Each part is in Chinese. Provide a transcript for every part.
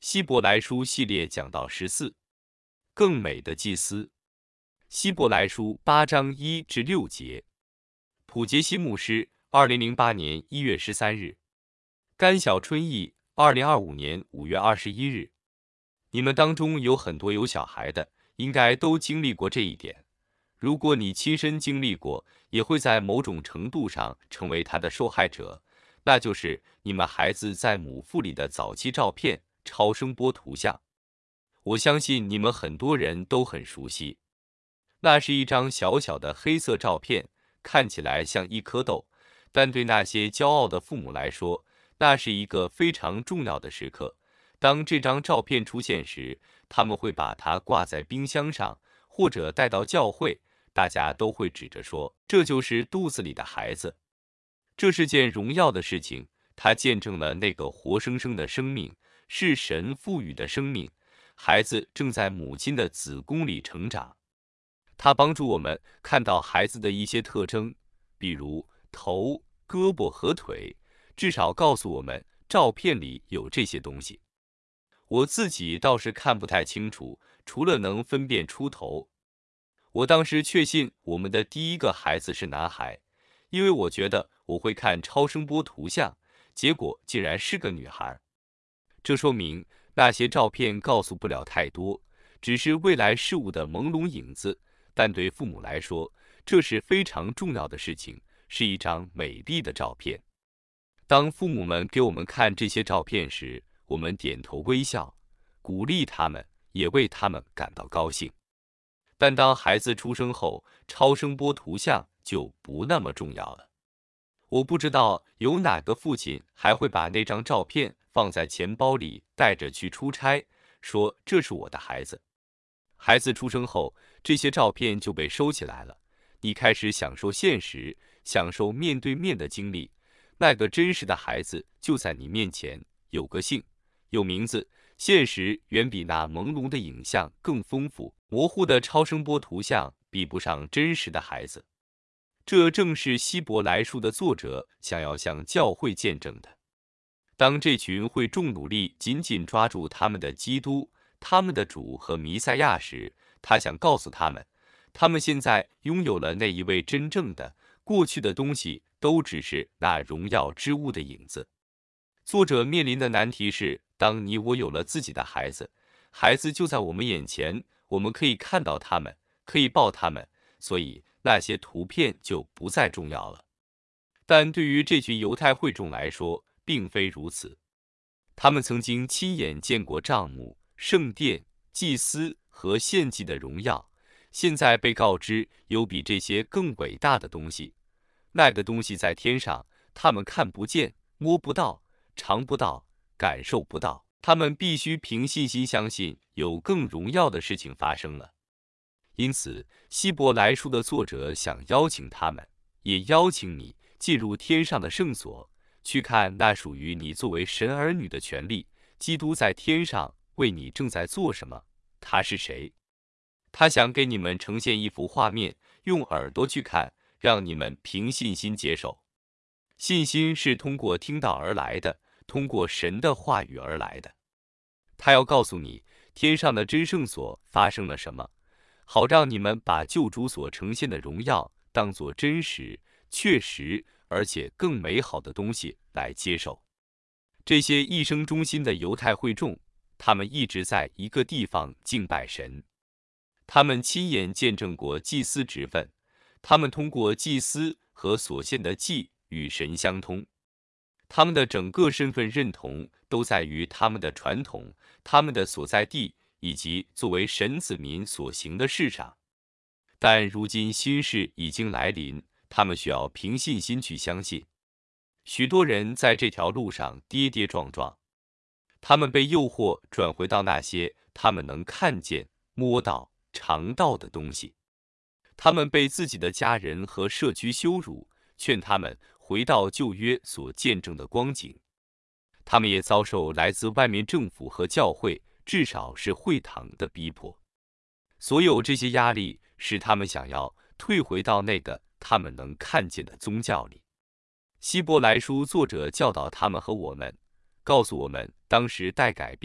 希伯来书系列讲到14，更美的祭司。希伯来书8章1至6节。普杰西牧师，2008年1月13日。甘小春译，2025年5月21日。你们当中有很多有小孩的，应该都经历过这一点。如果你亲身经历过，也会在某种程度上成为他的受害者，那就是你们孩子在母腹里的早期照片。超声波图像，我相信你们很多人都很熟悉。那是一张小小的黑色照片，看起来像一颗豆，但对那些骄傲的父母来说，那是一个非常重要的时刻。当这张照片出现时，他们会把它挂在冰箱上，或者带到教会，大家都会指着说：“这就是肚子里的孩子。”这是件荣耀的事情，它见证了那个活生生的生命。是神赋予的生命，孩子正在母亲的子宫里成长。它帮助我们看到孩子的一些特征，比如头、胳膊和腿，至少告诉我们照片里有这些东西。我自己倒是看不太清楚，除了能分辨出头。我当时确信我们的第一个孩子是男孩，因为我觉得我会看超声波图像，结果竟然是个女孩。这说明那些照片告诉不了太多，只是未来事物的朦胧影子，但对父母来说，这是非常重要的事情，是一张美丽的照片。当父母们给我们看这些照片时，我们点头微笑，鼓励他们，也为他们感到高兴。但当孩子出生后，超声波图像就不那么重要了。我不知道有哪个父亲还会把那张照片放在钱包里带着去出差，说这是我的孩子。孩子出生后，这些照片就被收起来了。你开始享受现实，享受面对面的经历。那个真实的孩子就在你面前，有个姓，有名字。现实远比那朦胧的影像更丰富，模糊的超声波图像比不上真实的孩子。这正是希伯来书的作者想要向教会见证的。当这群会众努力紧紧抓住他们的基督、他们的主和弥赛亚时，他想告诉他们，他们现在拥有了那一位真正的，过去的东西都只是那荣耀之物的影子。作者面临的难题是，当你我有了自己的孩子，孩子就在我们眼前，我们可以看到他们，可以抱他们，所以那些图片就不再重要了。但对于这群犹太会众来说，并非如此。他们曾经亲眼见过帐幕、圣殿、祭司和献祭的荣耀，现在被告知有比这些更伟大的东西。那个东西在天上，他们看不见、摸不到、尝不到、感受不到。他们必须凭信心相信有更荣耀的事情发生了。因此，希伯来书的作者想邀请他们，也邀请你进入天上的圣所，去看那属于你作为神儿女的权利。基督在天上为你正在做什么？他是谁？他想给你们呈现一幅画面，用耳朵去看，让你们凭信心接受。信心是通过听到而来的，通过神的话语而来的。他要告诉你，天上的真圣所发生了什么，好让你们把救主所呈现的荣耀当作真实、确实而且更美好的东西来接受。这些一生忠心的犹太会众，他们一直在一个地方敬拜神。他们亲眼见证过祭司职分，他们通过祭司和所献的祭与神相通。他们的整个身份认同都在于他们的传统、他们的所在地以及作为神子民所行的事上。但如今新事已经来临，他们需要凭信心去相信。许多人在这条路上跌跌撞撞，他们被诱惑转回到那些他们能看见、摸到、尝到的东西。他们被自己的家人和社区羞辱，劝他们回到旧约所见证的光景。他们也遭受来自外面政府和教会，至少是会堂的逼迫。所有这些压力使他们想要退回到那个他们能看见的宗教里。希伯来书作者教导他们和我们，告诉我们当时待改变，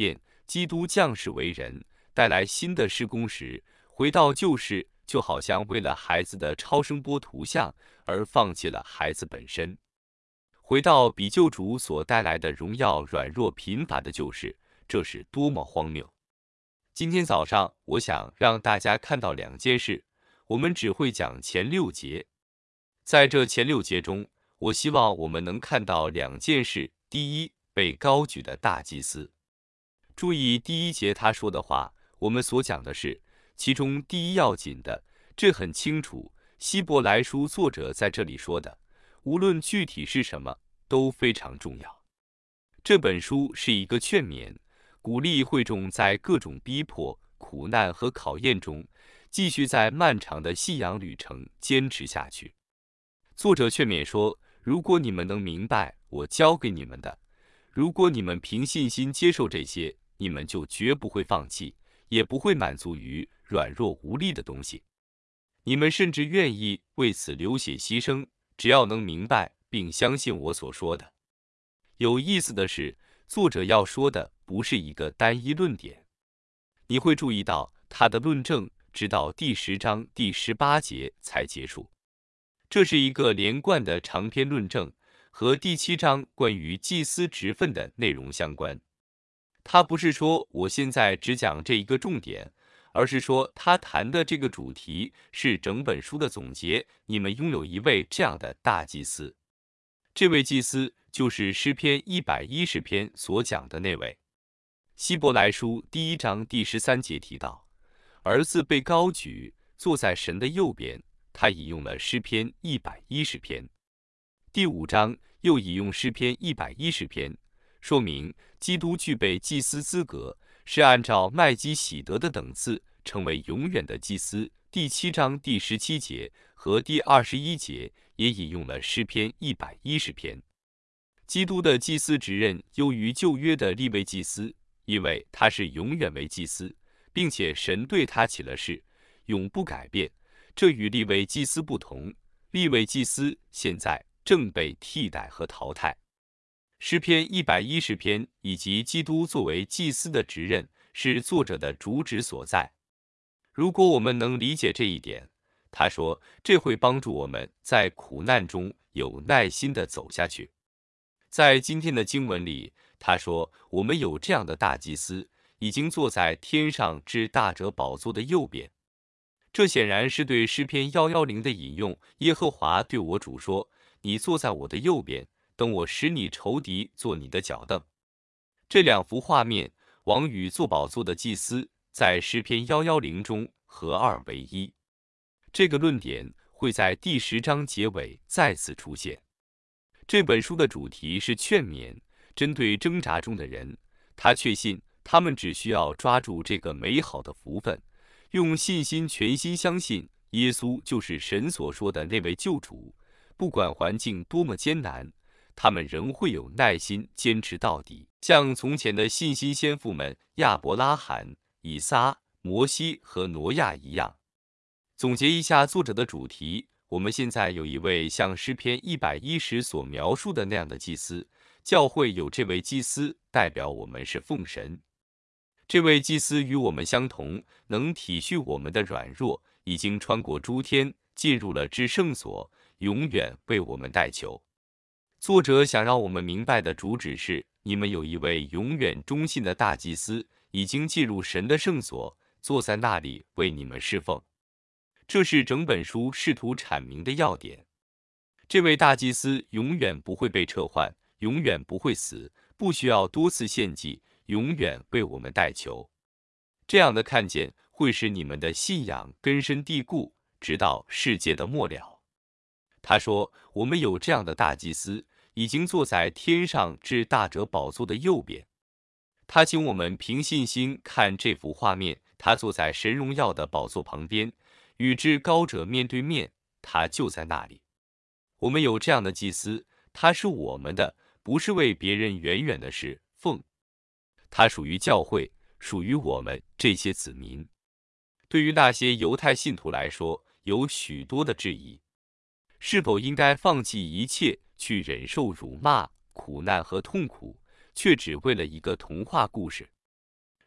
基督降世为人，带来新的施工时，回到旧世，就好像为了孩子的超声波图像而放弃了孩子本身，回到比救主所带来的荣耀软弱贫乏的旧世，这是多么荒谬！今天早上，我想让大家看到2件事，我们只会讲前6节。在这前6节中，我希望我们能看到2件事。第一，被高举的大祭司。注意第1节他说的话，我们所讲的是其中第一要紧的，这很清楚。希伯来书作者在这里说的，无论具体是什么，都非常重要。这本书是一个劝勉，鼓励会众在各种逼迫、苦难和考验中，继续在漫长的信仰旅程坚持下去。作者劝勉说，如果你们能明白我教给你们的，如果你们凭信心接受这些，你们就绝不会放弃，也不会满足于软弱无力的东西。你们甚至愿意为此流血牺牲，只要能明白并相信我所说的。有意思的是，作者要说的不是一个单一论点，你会注意到他的论证直到第10章第18节才结束。这是一个连贯的长篇论证，和第7章关于祭司职分的内容相关。他不是说我现在只讲这一个重点，而是说他谈的这个主题是整本书的总结。你们拥有一位这样的大祭司，这位祭司就是诗篇110篇所讲的那位。希伯来书第1章第13节提到，儿子被高举，坐在神的右边，他引用了诗篇110篇。第5章又引用诗篇110篇，说明基督具备祭司资格，是按照麦基洗德的等次成为永远的祭司。第7章第17节和第21节也引用了诗篇110篇。基督的祭司职任优于旧约的利未祭司，因为他是永远为祭司，并且神对他起了誓，永不改变。这与利未祭司不同，利未祭司现在正被替代和淘汰。诗篇110篇以及基督作为祭司的职任是作者的主旨所在。如果我们能理解这一点，他说这会帮助我们在苦难中有耐心地走下去。在今天的经文里，他说我们有这样的大祭司，已经坐在天上至大者宝座的右边。这显然是对诗篇110的引用。耶和华对我主说，你坐在我的右边，等我使你仇敌做你的脚凳。这2幅画面，王与坐宝座的祭司，在诗篇110中合二为一。这个论点会在第10章结尾再次出现。这本书的主题是劝勉，针对挣扎中的人，他确信他们只需要抓住这个美好的福分，用信心全心相信耶稣就是神所说的那位救主。不管环境多么艰难，他们仍会有耐心坚持到底，像从前的信心先父们亚伯拉罕、以撒、摩西和挪亚一样。总结一下作者的主题，我们现在有一位像诗篇110所描述的那样的祭司，教会有这位祭司，代表我们是奉神。这位祭司与我们相同，能体恤我们的软弱，已经穿过诸天，进入了至圣所，永远为我们代求。作者想让我们明白的主旨是，你们有一位永远忠信的大祭司，已经进入神的圣所，坐在那里为你们侍奉。这是整本书试图阐明的要点。这位大祭司永远不会被撤换，永远不会死，不需要多次献祭，永远为我们代求。这样的看见会使你们的信仰根深蒂固，直到世界的末了。他说，我们有这样的大祭司，已经坐在天上至大者宝座的右边。他请我们凭信心看这幅画面，他坐在神荣耀的宝座旁边，与至高者面对面，他就在那里。我们有这样的祭司，他是我们的，不是为别人远远的事奉。他属于教会，属于我们这些子民。对于那些犹太信徒来说，有许多的质疑：是否应该放弃一切，去忍受辱骂、苦难和痛苦，却只为了一个童话故事？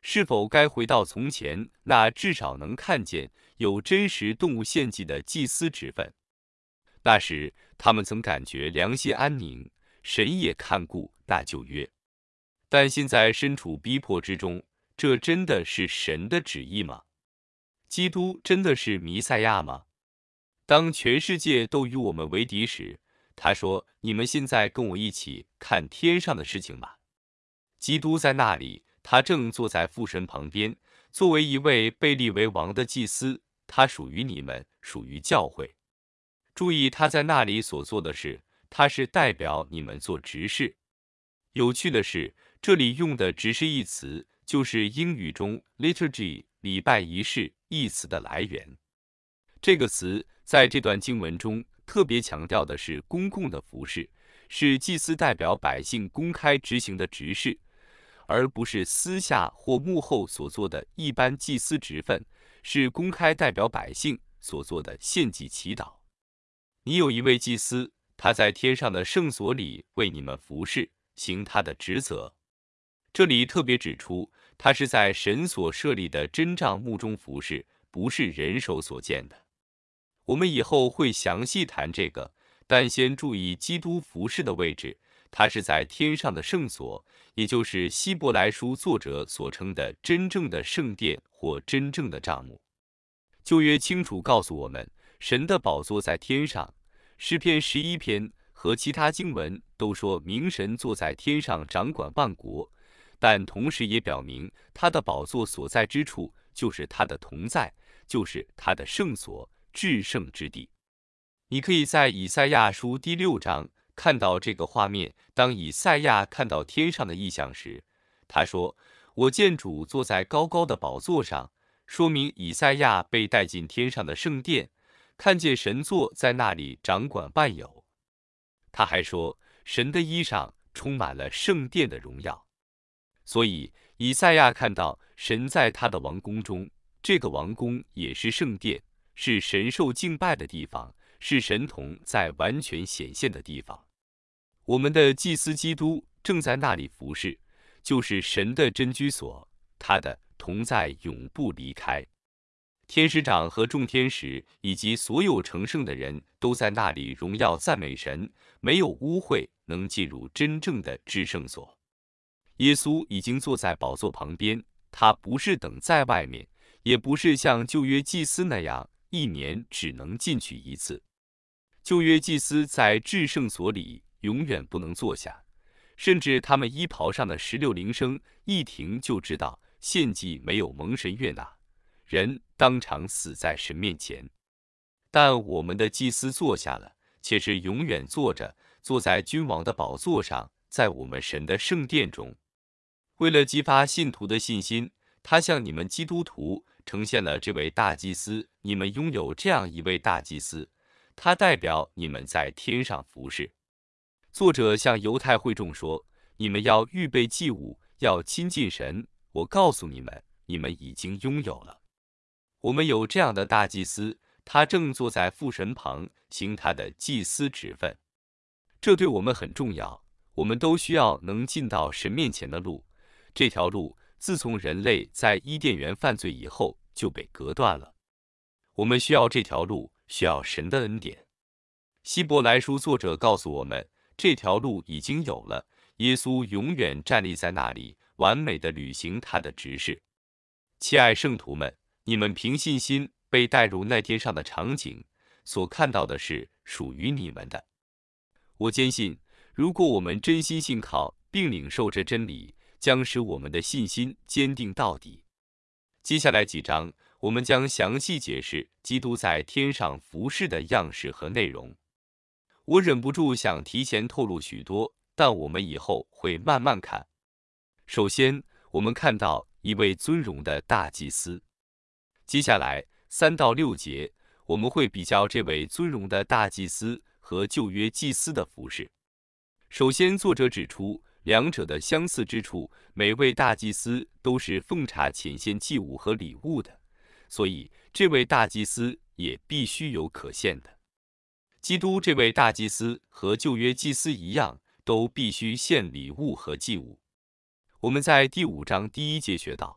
是否该回到从前那至少能看见有真实动物献祭的祭司职分？那时他们曾感觉良心安宁，神也看顾那旧约。但现在身处逼迫之中，这真的是神的旨意吗？基督真的是弥赛亚吗？当全世界都与我们为敌时，他说：“你们现在跟我一起看天上的事情吧。”基督在那里，他正坐在父神旁边，作为一位被立为王的祭司，他属于你们，属于教会。注意他在那里所做的事，他是代表你们做执事。有趣的是，这里用的执事一词，就是英语中 liturgy 礼拜仪式一词的来源。这个词在这段经文中特别强调的是公共的服事，是祭司代表百姓公开执行的执事，而不是私下或幕后所做的一般祭司职分，是公开代表百姓所做的献祭祈祷。你有一位祭司，他在天上的圣所里为你们服事，行他的职责。这里特别指出，他是在神所设立的真帐幕中服事，不是人手所见的。我们以后会详细谈这个，但先注意基督服事的位置，他是在天上的圣所，也就是希伯来书作者所称的真正的圣殿或真正的帐幕。旧约清楚告诉我们，神的宝座在天上，诗篇11篇和其他经文都说明神坐在天上掌管万国，但同时也表明他的宝座所在之处就是他的同在，就是他的圣所，至圣之地。你可以在以赛亚书第6章看到这个画面。当以赛亚看到天上的异象时，他说：“我见主坐在高高的宝座上。”说明以赛亚被带进天上的圣殿，看见神座在那里掌管万有。他还说，神的衣裳充满了圣殿的荣耀。所以以赛亚看到神在他的王宫中，这个王宫也是圣殿，是神受敬拜的地方，是神同在完全显现的地方。我们的祭司基督正在那里服侍，就是神的真居所，他的同在永不离开。天使长和众天使以及所有成圣的人都在那里荣耀赞美神，没有污秽能进入真正的至圣所。耶稣已经坐在宝座旁边，他不是等在外面，也不是像旧约祭司那样一年只能进去一次。旧约祭司在至圣所里永远不能坐下，甚至他们衣袍上的16铃声一停就知道献祭没有蒙神悦纳，人当场死在神面前。但我们的祭司坐下了，且是永远坐着，坐在君王的宝座上，在我们神的圣殿中。为了激发信徒的信心，他向你们基督徒呈现了这位大祭司。你们拥有这样一位大祭司，他代表你们在天上服侍。作者向犹太会众说：“你们要预备祭物，要亲近神。我告诉你们，你们已经拥有了。”我们有这样的大祭司，他正坐在父神旁，行他的祭司职分。这对我们很重要。我们都需要能进到神面前的路。这条路自从人类在伊甸园犯罪以后就被隔断了。我们需要这条路，需要神的恩典。希伯来书作者告诉我们，这条路已经有了，耶稣永远站立在那里，完美地履行他的职事。亲爱圣徒们，你们凭信心被带入那天上的场景，所看到的是属于你们的。我坚信，如果我们真心信靠并领受这真理，将使我们的信心坚定到底。接下来几章，我们将详细解释基督在天上服侍的样式和内容。我忍不住想提前透露许多，但我们以后会慢慢看。首先，我们看到一位尊荣的大祭司。接下来3到6节，我们会比较这位尊荣的大祭司和旧约祭司的服侍。首先，作者指出两者的相似之处，每位大祭司都是奉茶献献祭物和礼物的，所以这位大祭司也必须有可献的。基督这位大祭司和旧约祭司一样，都必须献礼物和祭物。我们在第5章第1节学到，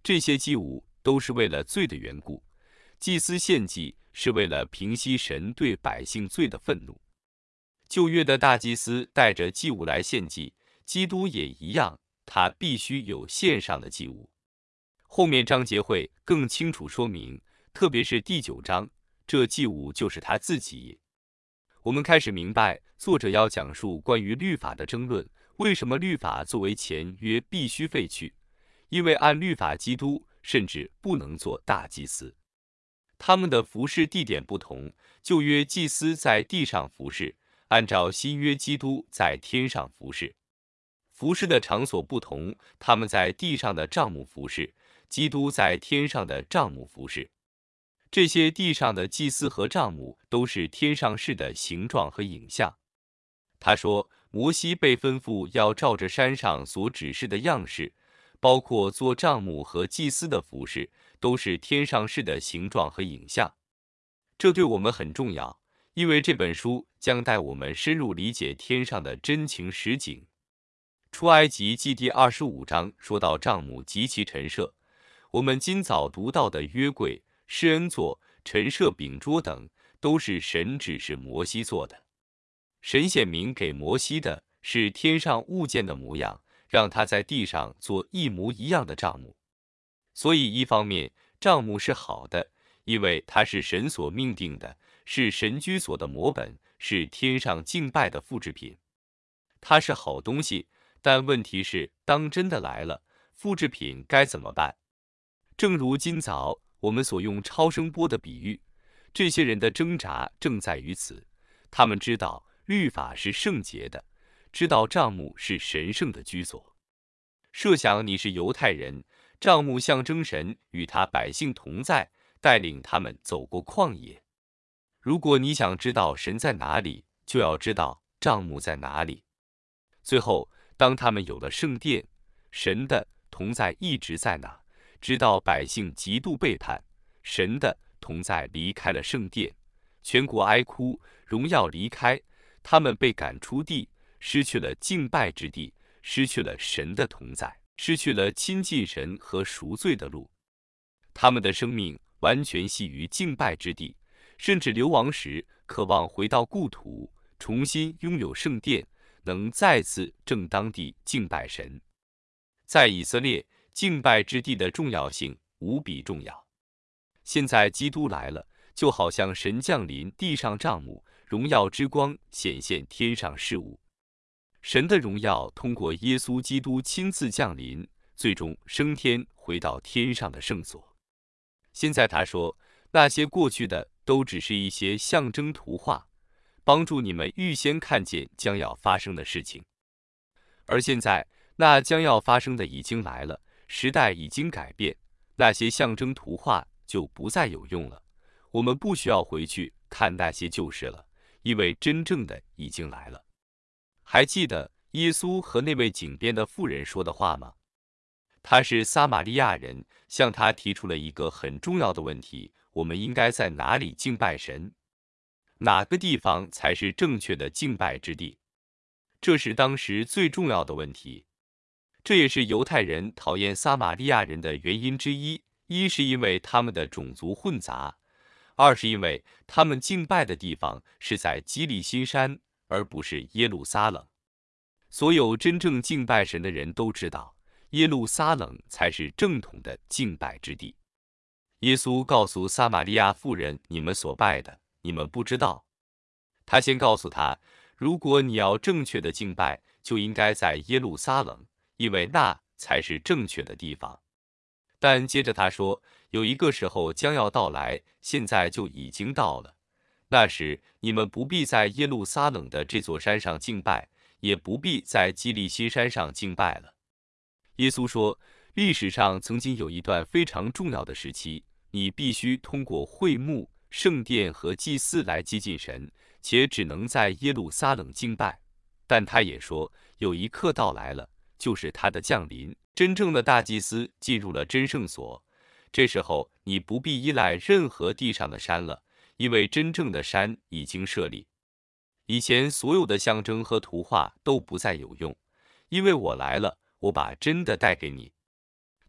这些祭物都是为了罪的缘故，祭司献祭是为了平息神对百姓罪的愤怒。旧约的大祭司带着祭物来献祭，基督也一样，他必须有献上的祭物。后面章节会更清楚说明，特别是第9章，这祭物就是他自己。我们开始明白，作者要讲述关于律法的争论，为什么律法作为前约必须废去？因为按律法，基督甚至不能做大祭司。他们的服事地点不同，旧约祭司在地上服事，按照新约基督在天上服事。服事的场所不同，他们在地上的帐幕服事，基督在天上的帐幕服事。这些地上的祭司和帐幕都是天上事的形状和影像。他说，摩西被吩咐要照着山上所指示的样式，包括做帐幕和祭司的服饰，都是天上事的形状和影像。这对我们很重要，因为这本书将带我们深入理解天上的真情实景。出埃及记第25章说到帐幕及其陈设，我们今早读到的约柜、施恩座、陈设饼桌等，都是神指示摩西做的。神显明给摩西的是天上物件的模样，让他在地上做一模一样的帐幕。所以一方面，帐幕是好的，因为它是神所命定的，是神居所的模本，是天上敬拜的复制品。它是好东西，但问题是，当真的来了，复制品该怎么办？正如今早我们所用超声波的比喻，这些人的挣扎正在于此。他们知道律法是圣洁的，知道帐幕是神圣的居所。设想你是犹太人，帐幕象征神与他百姓同在，带领他们走过旷野。如果你想知道神在哪里，就要知道帐幕在哪里。最后，当他们有了圣殿，神的同在一直在那，直到百姓极度背叛，神的同在离开了圣殿，全国哀哭，荣耀离开，他们被赶出地，失去了敬拜之地，失去了神的同在，失去了亲近神和赎罪的路。他们的生命完全系于敬拜之地，甚至流亡时渴望回到故土，重新拥有圣殿，能再次正当地敬拜神。在以色列，敬拜之地的重要性无比重要。现在基督来了，就好像神降临地上帐幕，荣耀之光显现天上事物。神的荣耀通过耶稣基督亲自降临，最终升天，回到天上的圣所。现在他说，那些过去的都只是一些象征图画，帮助你们预先看见将要发生的事情。而现在，那将要发生的已经来了，时代已经改变，那些象征图画就不再有用了。我们不需要回去看那些旧事了，因为真正的已经来了。还记得耶稣和那位井边的妇人说的话吗？他是撒玛利亚人，向他提出了一个很重要的问题：我们应该在哪里敬拜神？哪个地方才是正确的敬拜之地？这是当时最重要的问题。这也是犹太人讨厌撒玛利亚人的原因之一，一是因为他们的种族混杂，二是因为他们敬拜的地方是在基利心山，而不是耶路撒冷。所有真正敬拜神的人都知道，耶路撒冷才是正统的敬拜之地。耶稣告诉撒玛利亚妇人，你们所拜的，你们不知道。他先告诉他，如果你要正确的敬拜，就应该在耶路撒冷，因为那才是正确的地方。但接着他说，有一个时候将要到来，现在就已经到了。那时你们不必在耶路撒冷的这座山上敬拜，也不必在基利心山上敬拜了。耶稣说，历史上曾经有一段非常重要的时期，你必须通过会幕、圣殿和祭司来接近神，且只能在耶路撒冷敬拜。但他也说，有一刻到来了，就是他的降临，真正的大祭司进入了真圣所。这时候你不必依赖任何地上的山了，因为真正的山已经设立。以前所有的象征和图画都不再有用，因为我来了，我把真的带给你。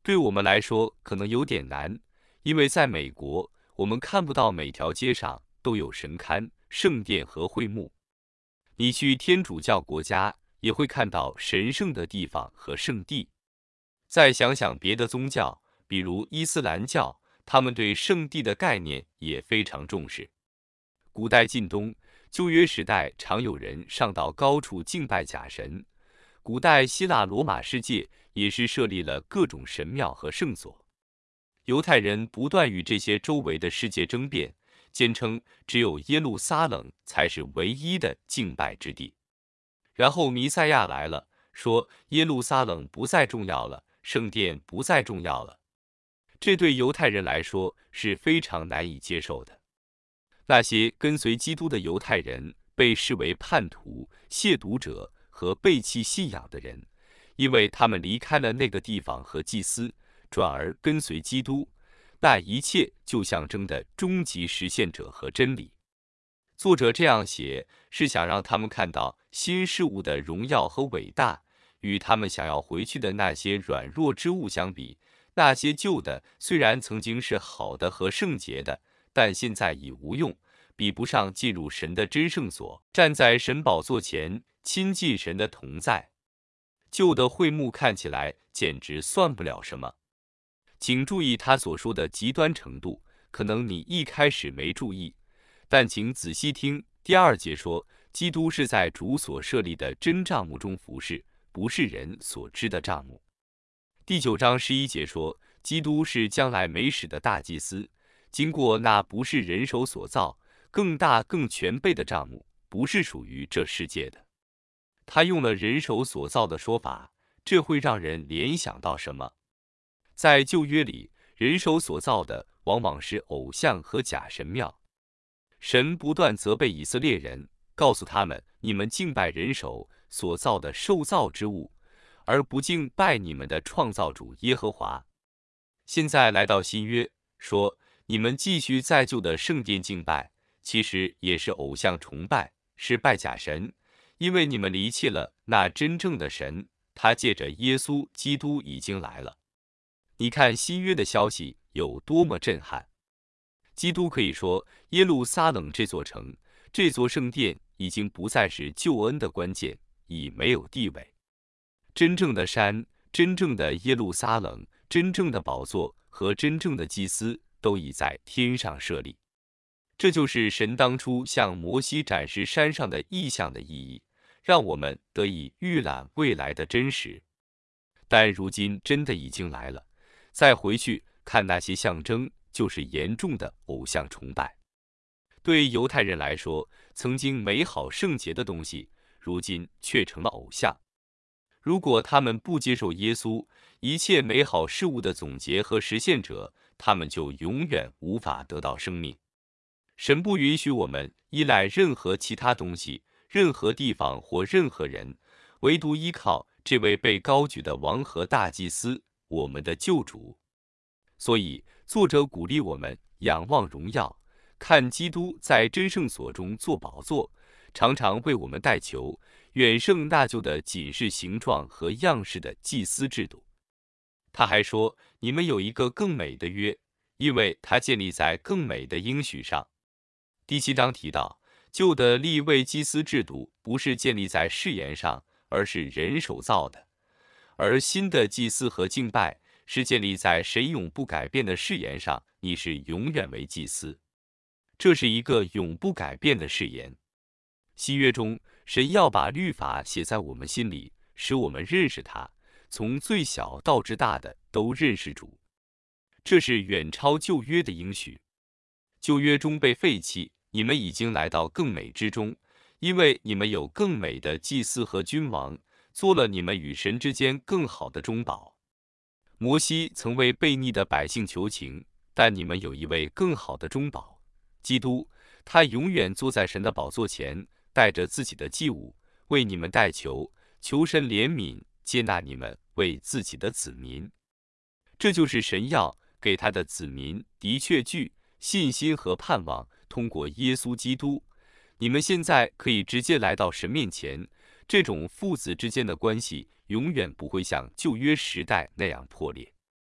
对我们来说可能有点难，因为在美国，我们看不到每条街上都有神龛、圣殿和会幕。你去天主教国家，也会看到神圣的地方和圣地。再想想别的宗教，比如伊斯兰教，他们对圣地的概念也非常重视。古代近东、旧约时代常有人上到高处敬拜假神。古代希腊罗马世界也是设立了各种神庙和圣所。犹太人不断与这些周围的世界争辩，坚称只有耶路撒冷才是唯一的敬拜之地。然后弥赛亚来了，说耶路撒冷不再重要了，圣殿不再重要了。这对犹太人来说是非常难以接受的。那些跟随基督的犹太人被视为叛徒、亵渎者和背弃信仰的人，因为他们离开了那个地方和祭司，转而跟随基督，那一切就象征的终极实现者和真理。作者这样写，是想让他们看到新事物的荣耀和伟大，与他们想要回去的那些软弱之物相比，那些旧的虽然曾经是好的和圣洁的，但现在已无用，比不上进入神的真圣所，站在神宝座前亲近神的同在。旧的会幕看起来简直算不了什么。请注意他所说的极端程度，可能你一开始没注意，但请仔细听。第2节说，基督是在主所设立的真帐幕中服侍，不是人所知的帐幕。第9章11节说，基督是将来美使的大祭司，经过那不是人手所造、更大更全备的帐幕，不是属于这世界的。他用了人手所造的说法，这会让人联想到什么？在旧约里，人手所造的往往是偶像和假神庙。神不断责备以色列人，告诉他们：你们敬拜人手所造的受造之物，而不敬拜你们的创造主耶和华。现在来到新约，说你们继续在旧的圣殿敬拜，其实也是偶像崇拜，是拜假神，因为你们离弃了那真正的神，他借着耶稣基督已经来了。你看新约的消息有多么震撼！基督可以说，耶路撒冷这座城，这座圣殿已经不再是救恩的关键，已没有地位。真正的山，真正的耶路撒冷，真正的宝座和真正的祭司都已在天上设立。这就是神当初向摩西展示山上的异象的意义，让我们得以预览未来的真实。但如今真的已经来了，再回去看那些象征，就是严重的偶像崇拜。对犹太人来说，曾经美好圣洁的东西，如今却成了偶像。如果他们不接受耶稣，一切美好事物的总结和实现者，他们就永远无法得到生命。神不允许我们依赖任何其他东西、任何地方或任何人，唯独依靠这位被高举的王和大祭司，我们的救主。所以，作者鼓励我们仰望荣耀，看基督在真圣所中坐宝座，常常为我们代求，远胜那旧的仅是形状和样式的祭司制度。他还说，你们有一个更美的约，因为它建立在更美的应许上。第7章提到，旧的利未祭司制度不是建立在誓言上，而是人手造的；而新的祭司和敬拜是建立在神永不改变的誓言上，你是永远为祭司。这是一个永不改变的誓言。新约中，神要把律法写在我们心里，使我们认识他，从最小到至大的都认识主。这是远超旧约的应许。旧约中被废弃，你们已经来到更美之中，因为你们有更美的祭司和君王，做了你们与神之间更好的中保。摩西曾为悖逆的百姓求情，但你们有一位更好的中保，基督，他永远坐在神的宝座前，带着自己的祭物，为你们代求，求神怜悯，接纳你们为自己的子民。这就是神要给他的子民的确具信心和盼望，通过耶稣基督，你们现在可以直接来到神面前。这种父子之间的关系永远不会像旧约时代那样破裂。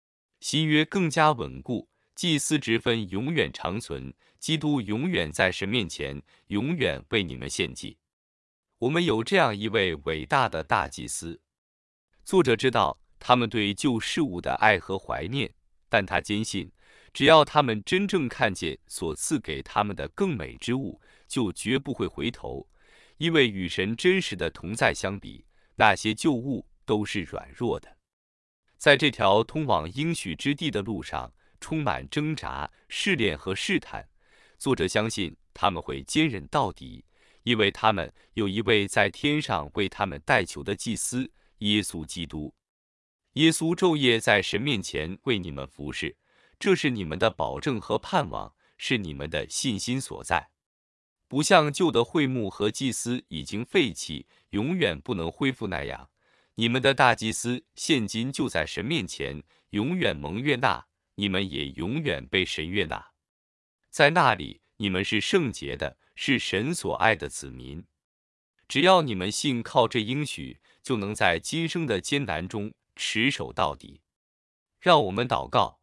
新约更加稳固，祭司职分永远长存，基督永远在神面前，永远为你们献祭。我们有这样一位伟大的大祭司。作者知道他们对旧事物的爱和怀念，但他坚信，只要他们真正看见所赐给他们的更美之物，就绝不会回头，因为与神真实的同在相比，那些旧物都是软弱的。在这条通往应许之地的路上，充满挣扎、试炼和试探。作者相信他们会坚忍到底，因为他们有一位在天上为他们代求的祭司耶稣基督。耶稣昼夜在神面前为你们服侍，这是你们的保证和盼望，是你们的信心所在。不像旧的会幕和祭司已经废弃，永远不能恢复那样，你们的大祭司现今就在神面前，永远蒙悦纳，你们也永远被神悦纳。在那里，你们是圣洁的，是神所爱的子民。只要你们信靠这应许，就能在今生的艰难中持守到底。让我们祷告。